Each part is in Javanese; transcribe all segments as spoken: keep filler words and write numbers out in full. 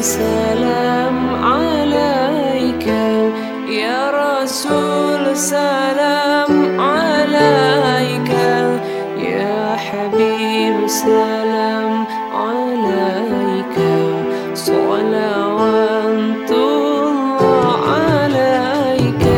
salam alaika ya Rasul, salam alaika ya Habib, salam alaika salawatullah alaika.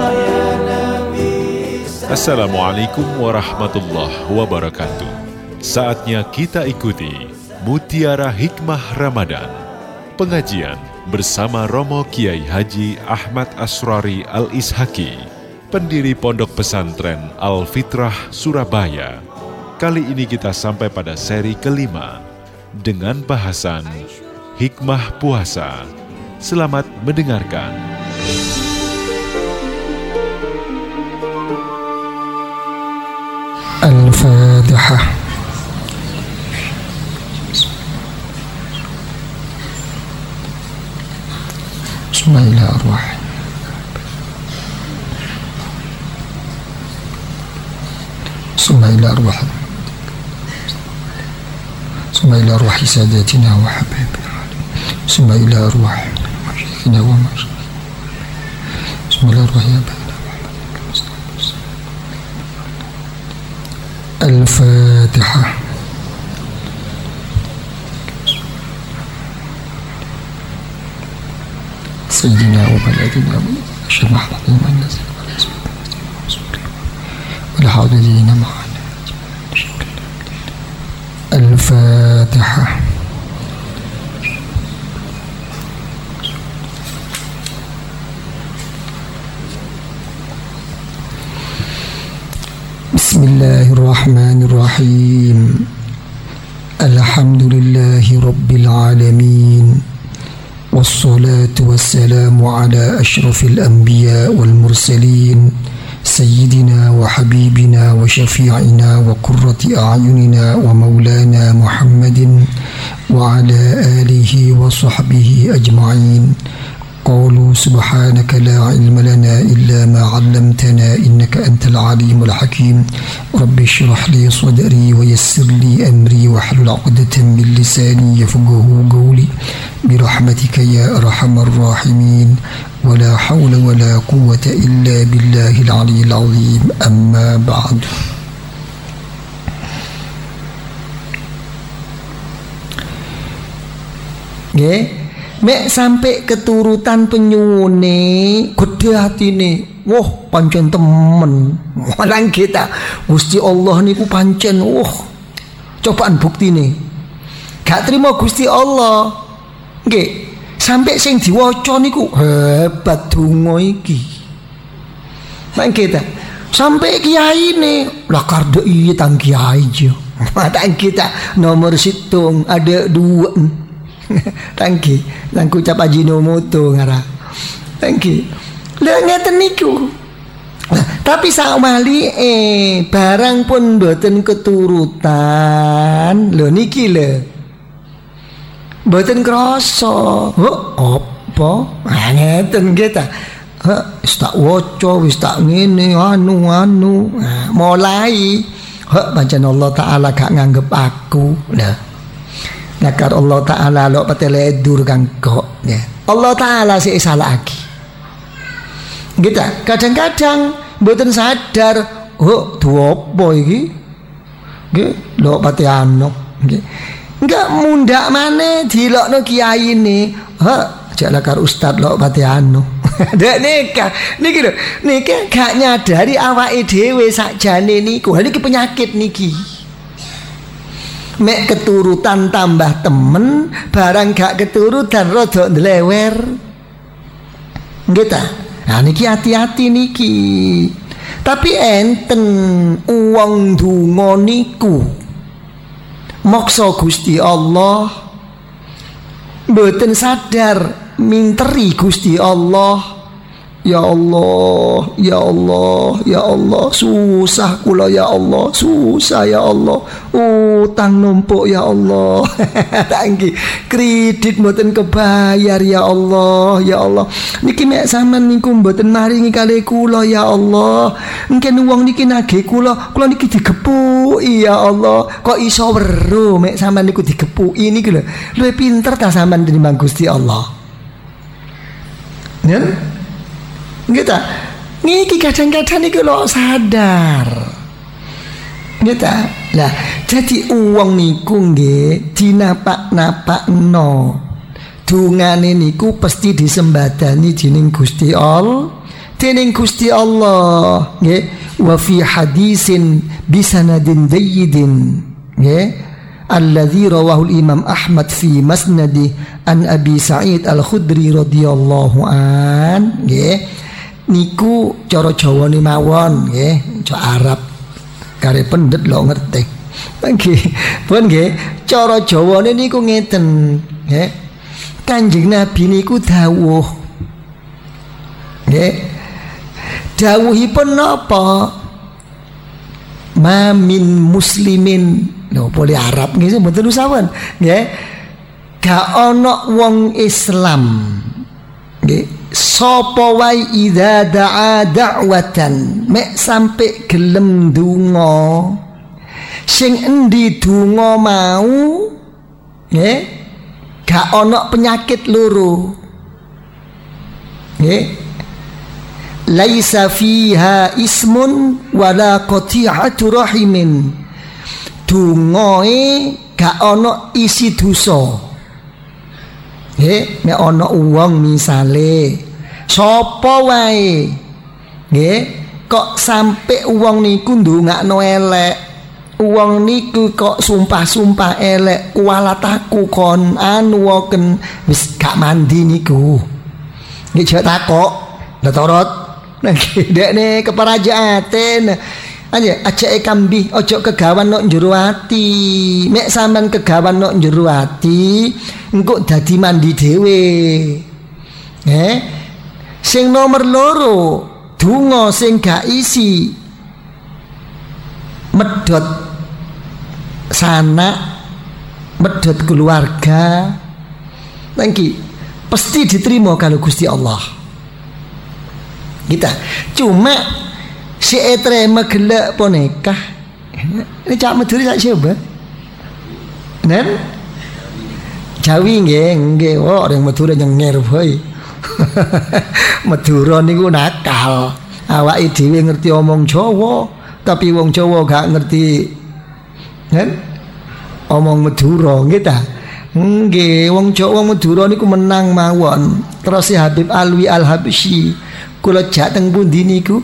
Assalamualaikum warahmatullahi wabarakatuh. Saatnya kita ikuti Mutiara Hikmah Ramadan, pengajian bersama Romo Kiai Haji Ahmad Asrari Al-Ishaki, pendiri Pondok Pesantren Al-Fitrah Surabaya. Kali ini kita sampai pada seri kelima dengan bahasan Hikmah Puasa. Selamat mendengarkan. Al-Fatihah. Bismillahirrahmanirrahim. Bismillahirrahmanirrahim. Bismillahirrahmanirrahim. Sadatina wa habibina. Bismillahirrahmanirrahim. Masyaykhina wa masyaykhina. Bismillahirrahmanirrahim. Al-Fatihah. Sayyidina wa baladina Syekh Muhammad al-Manaz wala hawdina ma'ana. Al-Fatihah. Bismillahirrahmanirrahim. Alhamdulillahi rabbil alamin. Wassalatu wassalamu ala ashrafil anbiya wal mursalin sayyidina wa habibina wa syafi'ina wa qurrati a'yunina wa maulana Muhammadin wa ala alihi wa sahbihi ajma'in. Qalu subhanaka la ilma lana illa ma 'allamtana innaka antal alimul hakim. Rabbi shrah li sadri wa yassir li amri wa hlul 'uqdatam min lisani yafqahu qawli birahmatika ya arhamar rahimin. Wala hawla wala quwwata illa billahil aliyyil azim. Amma ba'du. Nggih, mek sampai keturutan penyuwune gede hatine. Wah, pancen temen. Malang kita Gusti Allah niku pancen wah. Cobaan buktine. Gak terima Gusti Allah. Nggih, sampai sing diwaca niku hebat donga iki. Malang kita sampai kiyaine lah karde iya tang kiai jo. Matang kita nomor situng ada dua. Tangki, langku cap Ajinomoto ngara. Tangki. Lah ngeten niku. Nah, tapi sak mali eh barang pun mboten keturutan. Lho niki lho. Mboten krasa. Heh, apa? Ah ngeten nggih ta. Heh, wis tak waca, wis tak ngene anu-anu. Nah, mulai heh pancen Allah Taala gak nganggep aku. Lah nakar Allah Ta'ala lo patele dur kang kok ya. Allah Ta'ala sih salah lagi. Kita kadang-kadang mboten sadar, oh dua apa iki? Nggih, lo pati ano. Nggih. Enggak mundak maneh dilokno kiai ini. Ha, jak lakar ustaz lo pati ano. Dek nikah, niki lho, niki gak nyadari awake dhewe sakjane niku. Hal iki penyakit niki. Mek keturutan tambah temen, barang gak keturutan rodok ndlewer. Nggih ta? Nah niki hati-hati niki. Tapi enten uang donga niku maksa Gusti Allah mboten sadar minteri Gusti Allah Ya Allah, ya Allah, ya Allah, susah kula ya Allah, susah ya Allah, utang numpuk ya Allah. Tangki kredit mboten kebayar ya Allah, ya Allah. Niki mek sampean niku mboten maringi kalih kula ya Allah. Mungkin wong niki nagih kula, kula niki digepuki ya Allah. Kok iso weruh mek sampean niku digepuki niki lho. Luwih pinter ta sampean tinimbang Gusti Allah. Nen? Gitu. Niki kadang-kadang niki lo sadar. Gitu. Lah, jadi uang niku nggih dinapak-napakno. Dungane niku pasti disembadani dening Gusti Allah. Dening Gusti Allah, nggih. Wa fi hadisin bisanadin jayyidin, nggih. Alladzi rawahu al-Imam Ahmad fi Masnadi an Abi Sa'id Al-Khudri radhiyallahu an, nggih. Niku cara Jawane mawon nggih, cara Arab kare pendet lho ngerti. Nggih, pun nggih, cara Jawane niku ngeten, nggih. Kanjeng Nabi niku dawuh. Nggih. Dawuhipun napa? Ma min muslimin, lho boleh Arab nggih mboten usahawan, nggih. Ga ana wong Islam. Nggih. Sapa wae idza da'a da'watan mek sampe gelem donga sing endi donga mau nggih gak ana penyakit loro nggih laisa fiha ismun wala qati'atu rahimin dongae gak ana isi dosa. Nggih, nek ana wong misale sapa wae nggih kok sampe wong niku ndongakno elek, wong niku kok sumpah-sumpah elek, kualataku kon anu woken wis gak mandi niku. Nggih jek takok, lah torot nggih dekne keperajaten. Aja ajake kambi ojo kegawan nok njero ati. Mek sampean kegawan nok njero ati, engko dadi mandi dhewe. Eh? Sing nomor loro, donga sing gak isi medhot sanak, medhot keluarga. Nangki pasti diterima kalau Gusti Allah. Kita cuma si etre megelak ponekah. Ini cak Madura sak siapa? Nen? Jawi nggih, nggih. Oh, orang Madura nyenger boy. Madura niku nakal. Awake dhewe ngerti omong Jawa, tapi wong Jawa gak ngerti. Nen? Omong Madura nggih ta? Nggih, wong Jawa Madura niku menang mawon. Terus si Habib Alwi Al-Habsyi kula jak teng pundi niku?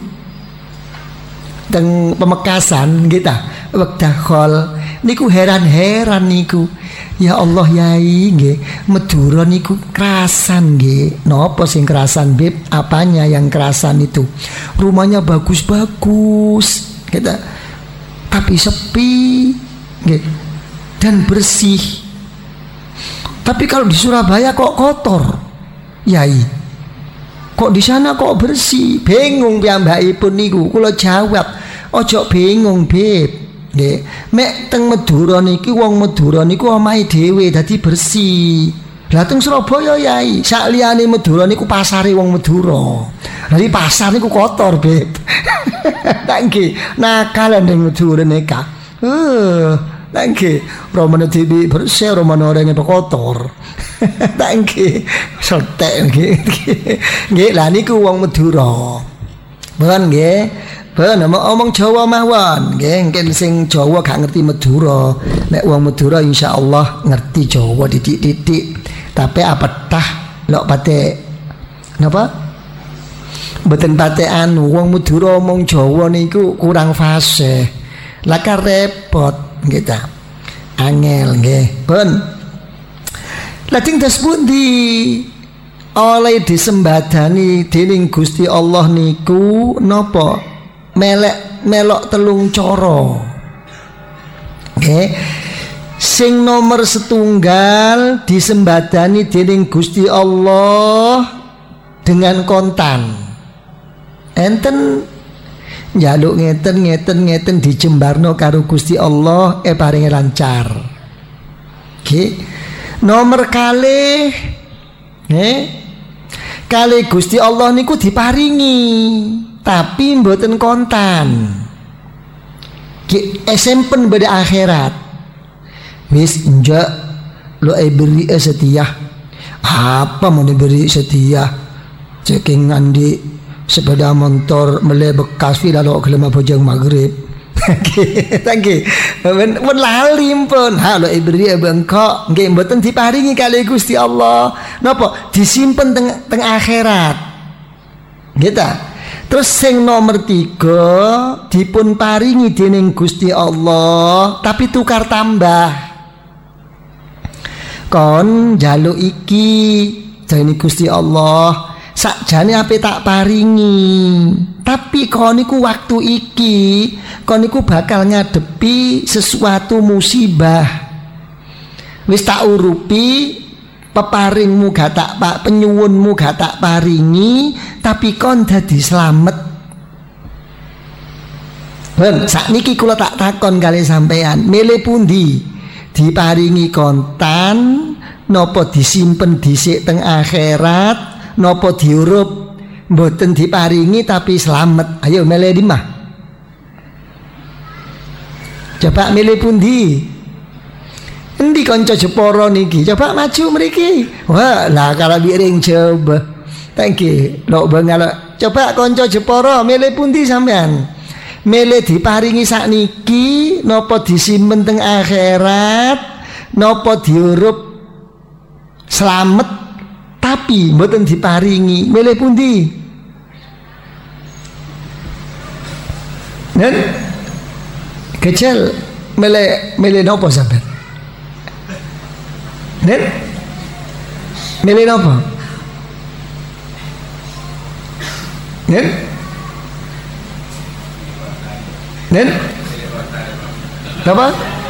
Teng Pemekasan kita wekdal niku heran-heran niku. Ya Allah yai nggih, Madura niku kerasan nggih. Napa sing kerasan, Beb? Apanya yang kerasan itu? Rumahnya bagus-bagus, kita tapi sepi nggih. Dan bersih. Tapi kalau di Surabaya kok kotor. Yai. Kok di sana kok bersih? Bingung piyambakipun niku. Kula jawab, ojo bingung, Beb. Nggih, mek teng Madura niki wong Madura niku omahe dhewe dadi bersih. Lah teng Surabaya yai, sak liyane Madura niku pasare wong Madura. Dari pasar niku kotor, Beb. Tak nggih, nakal ning Madura nika. Heh, tak nggih, romane dhewe bersih, romane orangnya kotor. Tak nggih, sotek nggih. Nggih, lah niku wong Madura. Bukan nggih. Ben omong Jawa mawon, nggih, engken sing Jawa gak ngerti Madura. Nek wong Madura insyaallah ngerti Jawa titik-titik. Tapi apa tah lok pate napa? Mboten pate anu wong Madura omong Jawa niku kurang fasih. Lah kan repot nggih ta. Angel nggih. Ben. Lajeng das pundi oleh disembadani dening Gusti Allah niku napa? Melek melok telung coro. Nggih. Sing nomor setunggal disembadani dening Gusti Allah dengan kontan. enten njaluk ngeten ngeten ngeten dijembarno karo Gusti Allah e paringi lancar. Nggih. Nomor kalih nggih. Kalih Gusti Allah niku diparingi tapi mboten kontan. Ki esempen pada akhirat. Wis njak lo e beri setia. Apa mau diberi setia? Ceking ngandi sepeda motor mele bekas vi lalu kelema bojong maghrib. Tangki, men men lali pun. Halo ibri bengkok, nggih mboten diparingi kali Gusti Allah. Napa? Disimpen teng teng akhirat. Gitu. Terus sing nomor tiga dipun paringi dening Gusti Allah, tapi tukar tambah. Kon jaluk iki jane Gusti Allah. Sakjane ape tak paringi, tapi kon niku waktu iki kon niku bakal ngadepi sesuatu musibah. Wis tak urupi peparingmu gak tak pak penyuwunmu gak tak paringi, tapi kon dadi slamet. Ben sakniki kula tak takon kali sampean, milih pundi? Diparingi kontan napa disimpen dhisik teng akhirat? Nopo diurup mboten diparingi tapi selamat. Ayo milih di mah. Coba milih pundi? Endi kanca Jepara niki? Coba maju mriki. Wah, lah kalau biring coba. Thank you. Lho bengala. Coba kanca Jepara milih pundi sampean? Milih diparingi sakniki napa disimpen teng akhirat? Napa diurup selamat tapi mboten diparingi, milih pundi? Nen kecil milih milih nopo sampean? Nen milih nopo? Nen Nen apa?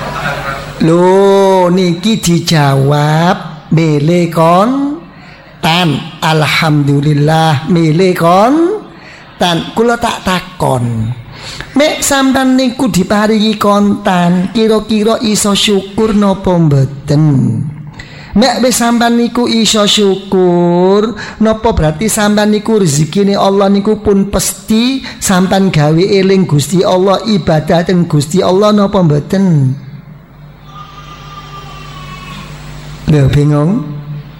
Loh niki dijawab milih kon tan. Alhamdulillah milih kon tan. Kula tak takon, mek sampean niku diparingi kontan kira-kira iso syukur napa mboten? Mek wis sampean niku iso syukur napa berarti sampean niku rezekine Allah niku pun pasti sampean gawe eling Gusti Allah, ibadah teng Gusti Allah napa mboten? Lho bingung?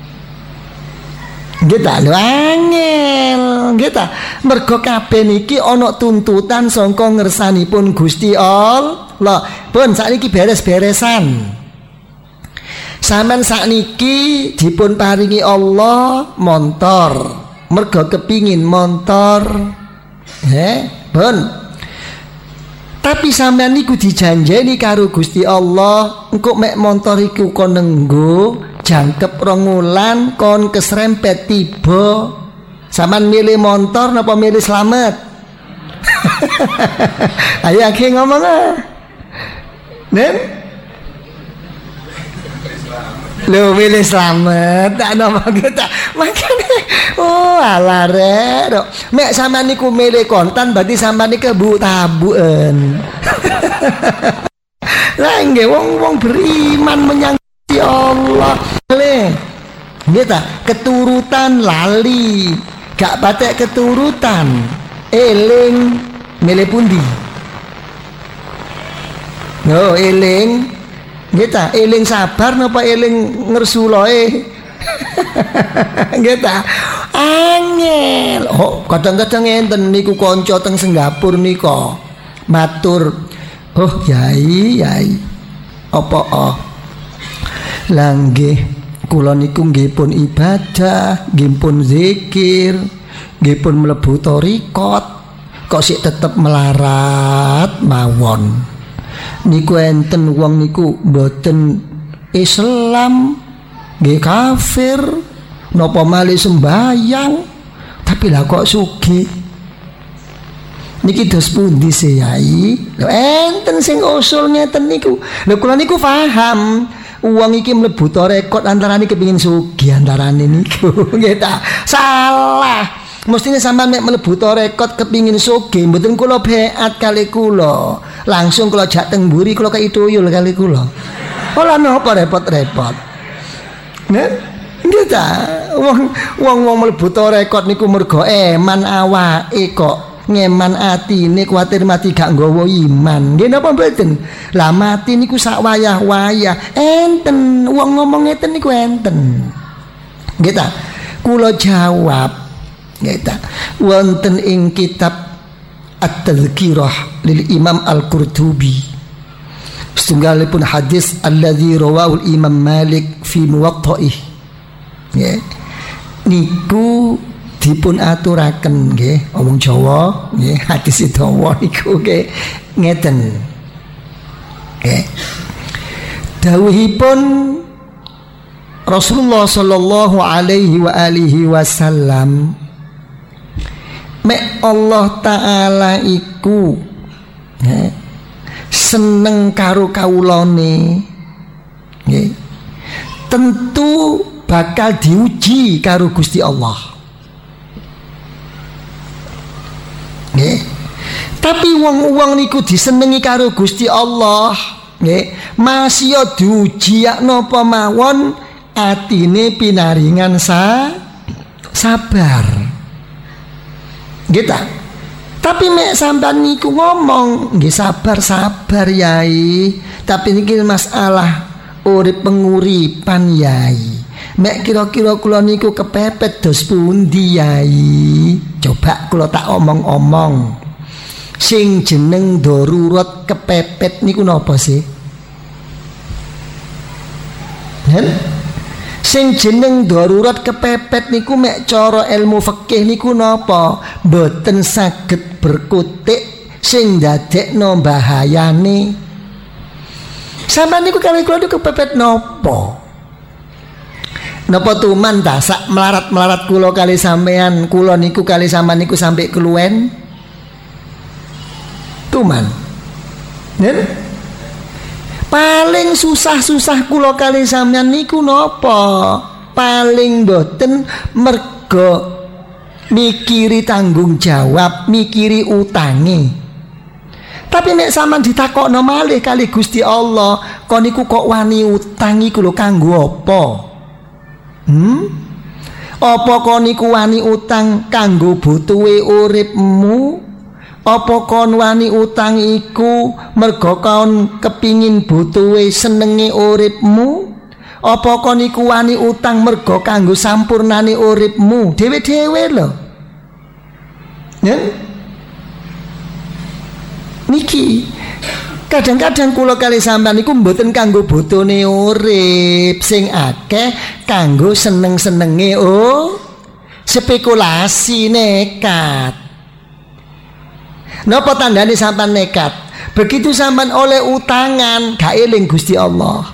Kita lho angel, kita mergo kabeh niki ana tuntutan sangka ngersanipun Gusti Allah. Pun sakniki beres-beresan. Sampeyan sakniki dipun paringi Allah montor. Mergo kepingin montor. He, pun. Tapi sampeyan niku dijanjeni karo Gusti Allah, engko mek montor iku kon nenggo jangkep rong wulan kon keserempet tiba. Sampeyan milih montor napa milih slamet? Ayo akeh ngomong ah. Nen? Lho milih slamet tak napa kita. Makane oh ala rek. Mek sampeyan niku milih kontan berarti sampeyan niku bu tabuken. Lah nggih wong-wong beriman menyang ya Allah. Le. Nggih keturutan lali. Gak patek keturutan. Eling milih pundi? No eling. Nggih ta, eling sabar napa eling ngersuloe? Nggih ta. Angel. Oh, kadang-kadang enten niku kanca teng Singapura nika. Matur, "Oh, Yai, Yai. Apa oh? Lah nggih, kula niku nggih pun ibadah, nggih pun zikir, nggih pun mlebu tarekat, kok sik tetep melarat mawon. Niku enten wong niku mboten Islam, nggih kafir, napa malih sembayang, tapi lah kok sugih. Niki dos pundi sih Yai? Lho enten sing usul ngeten niku. Lho kula niku paham. Uang iki mlebu tarekat antarane kepengin sugih antarane niku. Nggih ta? Salah. Mestine sampean mek mlebu tarekat kepingin sugih, mboten kula beat kali kula. Langsung kula jak teng mburi kula kei tuyul kali kula. Ora napa repot-repot. Nek nggih ta, wong wong mlebu tarekat niku mergo eman awake kok. Ngeman atine kuwatir mati gak nggawa iman. Nggih napa mboten? Lah mati niku sak wayah-wayah. Enten wong ngomong ngeten niku enten. Nggih ta? Kula jawab Ngeta wonten ing kitab At-Tadhkirah lil Imam Al-Qurtubi setunggalipun hadis alladzi rawahu Imam Malik fi Muwatta'ih nggih niku dipun aturaken nggih omong Jawa nggih hadis dawa niku nggih ngeten nggih dawuhipun Rasulullah sallallahu alaihi wa alihi wasallam mek Allah Ta'ala iku eh, seneng karo kawulane eh, tentu bakal diuji karo Gusti Allah eh, tapi wong-wong niku disenengi karo Gusti Allah eh, masih ya diuji ya napa mawon atine pinaringan sa sabar gitu. Tapi mek sampean niku ngomong nggih sabar-sabar yai, tapi niki masalah urip penguripan yai. Mek kira-kira kula niku kepepet dos pundi yai? Coba kula tak omong-omong. Sing jeneng darurat kepepet niku napa sih? Nen? Sing jeneng darurat kepepet niku mek cara ilmu fikih niku napa? Mboten saged berkutik sing ndadekno bahayane. Sampeyan niku kali kula niku kepepet napa? Napa tuman ta sak melarat-melarat kula kali sampean, kula niku kali sampean niku sampai keluwen? Tuman. Nen? Paling susah-susah kula kali sampeyan niku napa? Paling mboten mergo mikiri tanggung jawab, mikiri utangi. Tapi nek sampean ditakokno malih kali Gusti Allah, kok niku kok wani utangi kula kanggo apa? Hmm? Apa kok niku wani utang kanggo butuhe uripmu? Apa kon wani utang iku mergo kon kepingin butuhe senenge uripmu? Apa kon iku wani utang mergo kanggo sampurnane uripmu dhewe-dhewe lho. Nen? Niki kadang-kadang kula kali sampean niku mboten kanggo botone urip sing akeh kanggo seneng-senenge oh spekulasi nekat. Napa tandane sampean nekat? Begitu sampean oleh utangan gak eling Gusti Allah.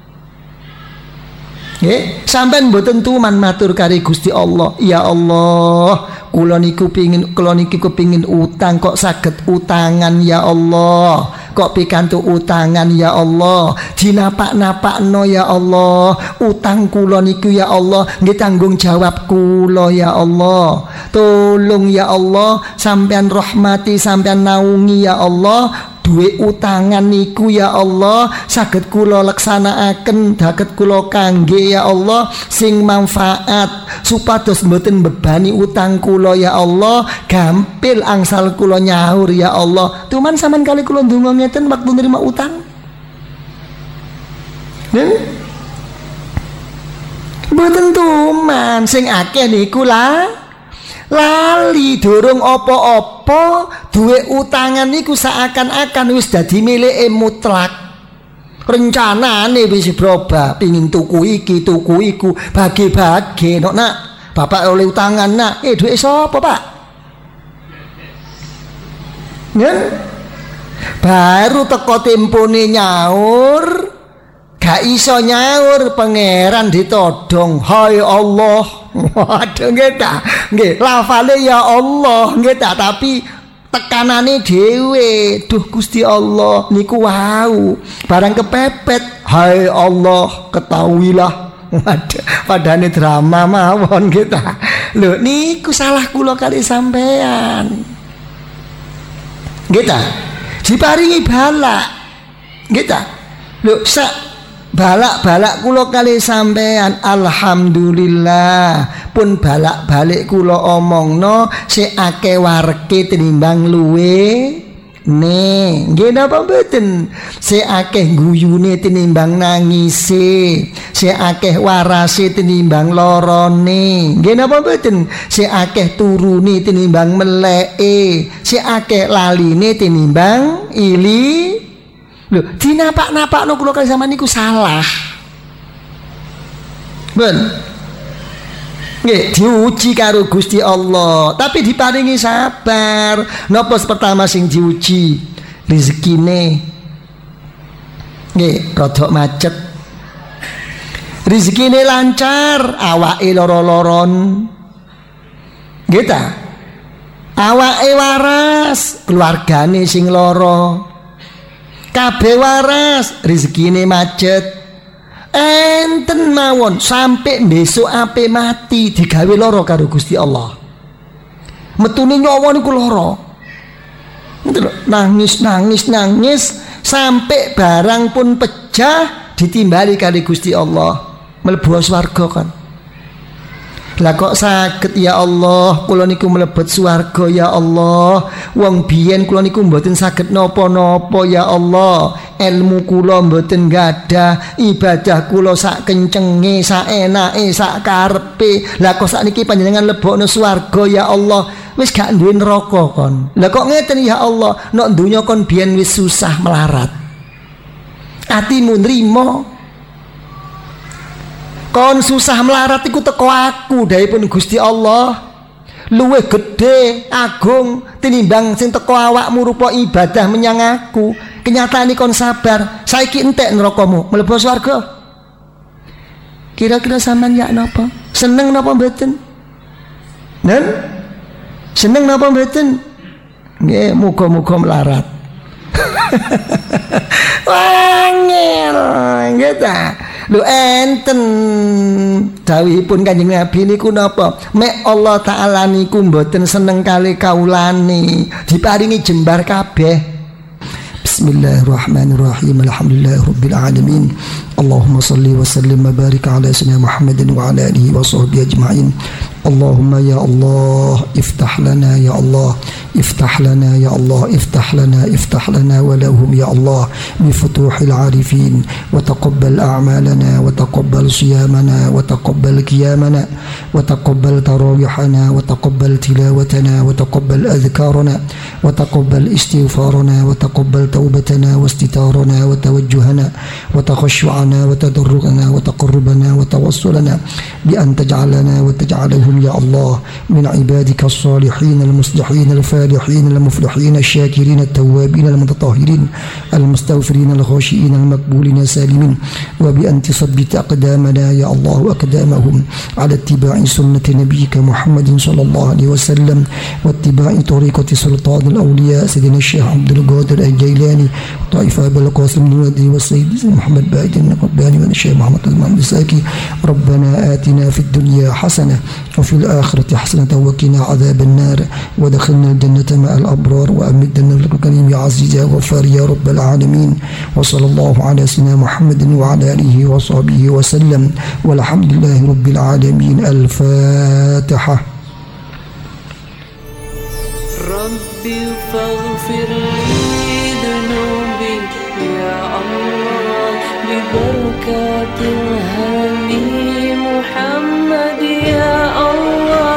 Nggih, sampean mboten tuman matur kari Gusti Allah. Ya Allah, kula niku pengin kula niki kepengin utang kok saged utangan ya Allah. Kok pikantuk utangan ya Allah. Dinapak-napakno ya Allah. Utang kula niku ya Allah nggih tanggung jawab kula ya Allah. Tolong ya Allah, sampean rahmati, sampean naungi ya Allah. Duwe utangan niku ya Allah saged kula leksanakaken daget kula kangge ya Allah sing manfaat supados mboten bebani utang kula ya Allah, gampil angsal kula nyaur ya Allah. Tuman sampean kali kula ndonga ngeten waktu nerima utang. Nen? Mboten tuman sing akeh niku lah lali durung apa-apa duwe utangan niku seakan-akan wis dadi milike mutlak. Rencanane wis broba pingin tuku iki tuku iku bagi-bagi nok nak bapak oleh utangan nak eh duwe sapa Pak? Nen? Baru teko tempone nyaur gak iso nyaur pangeran ditodong. Hai Allah. Waduh nggih ta. Nggih, lafale ya Allah nggih ta, tapi tekanane dhewe. Duh Gusti Allah niku wau. Barang kepepet, hai Allah, ketahuilah. Waduh, padane drama mawon nggih ta. Lho niku salah kula kali sampean. Nggih ta? Diparingi balak. Nggih ta? Lho sak balak-balak kula kali sampean alhamdulillah pun balak balik kula omongno sik akeh wareke tinimbang luwe ne nggih napa mboten sik akeh guyune tinimbang nangise sik akeh warase tinimbang lorone nggih napa mboten sik akeh turune tinimbang meleke sik akeh laline tinimbang ili. Lho, dinapak-napakno kula kali sampean niku salah. Ben. Nggih, diuji karo Gusti Allah, tapi diparingi sabar. Napa pertama sing diuji? Rezekine. Nggih, rodok macet. Rezekine lancar, awake loro-loron. Nggih ta? Awake waras, keluargane sing loro. Kabeh waras, rezekine macet. Enten mawon sampai besok ape mati digawe loro karo Gusti Allah. Metune nyawa niku loro. Nangis nangis nangis sampai barang pun pecah ditimbali kali Gusti Allah mlebu swarga kan. Lah kok saged ya Allah kula niku mlebet swarga ya Allah. Wong biyen kula niku mboten saged napa-napa ya Allah. Ilmu kula mboten gadah, ibadah kula sak kencenge, sak enake, sak karepe. Lah kok sakniki panjenengan lebokno swarga ya Allah. Wis gak duwe neraka kon. Lah kok ngeten ya Allah, nek donya kon biyen wis susah melarat. Atimu nrimo. Kon susah melarat iku teko aku dhaipun Gusti Allah luwih gedhe agung tinimbang sing teko awakmu rupa ibadah menyang aku. Kenyataane kon sabar, saiki entek nerakamu mlebu swarga. Kira-kira sampean ya napa? Seneng napa mboten? Nen? Seneng napa mboten? Nggih, muga-muga melarat. Wangel, nggih ta? Lho enten dawuhipun Kanjeng Nabi niku napa? Mek Allah Taala niku mboten seneng kali kaulane, diparingi jembar kabeh. Bismillahirrahmanirrahim. Alhamdulillahirabbil alamin. Allahumma shalli wa sallim wa barik ala sayyidina Muhammadin wa ala alihi wa sahbihi ajma'in. Allahumma ya Allah iftah lana ya Allah افتح لنا يا الله افتح لنا افتح لنا ولهم يا الله بفتوح العارفين وتقبل أعمالنا وتقبل صيامنا وتقبل قيامنا وتقبل تراويحنا وتقبل تلاوتنا وتقبل أذكارنا وتقبل استغفارنا وتقبل توبتنا واستتارنا وتوجهنا وتخشعنا وتضرعنا وتقربنا وتوصلنا بأن تجعلنا وتجعلهم يا الله من عبادك الصالحين المصلحين الفاتحين الصالحين المفلحين الشاكرين التوابين المتطهرين المستغفرين الخاشئين المقبولين السالمين وبأن تثبت أقدامنا يا الله أقدامهم على اتباع سنة نبيك محمد صلى الله عليه وسلم واتباع طريقة سلطان الأولياء سيدنا الشيخ عبد القادر الجيلاني طائفة بالقاسم النادي والسيد محمد بايدن الرباني والشيخ محمد المهندساكي. ربنا آتنا في الدنيا حسنة وفي الآخرة حسنة وقنا عذاب النار ودخلنا الجنة مع الأبرار وأمدنا لك الكريم يا عزيز يا غفار يا رب العالمين. وصلى الله على سيدنا محمد وعلى آله وصحبه وسلم والحمد لله رب العالمين. الفاتحة. ربي فاغفر لي ذنوبي يا الله ببركة الهادي محمد يا الله.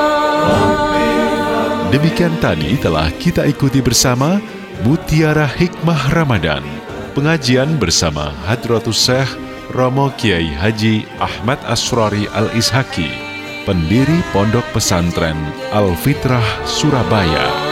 Demikian tadi telah kita ikuti bersama Mutiara Hikmah Ramadan, pengajian bersama Hadratus Syekh Romo Kiai Haji Ahmad Asrori Al-Ishaki, pendiri Pondok Pesantren Al-Fitrah Surabaya.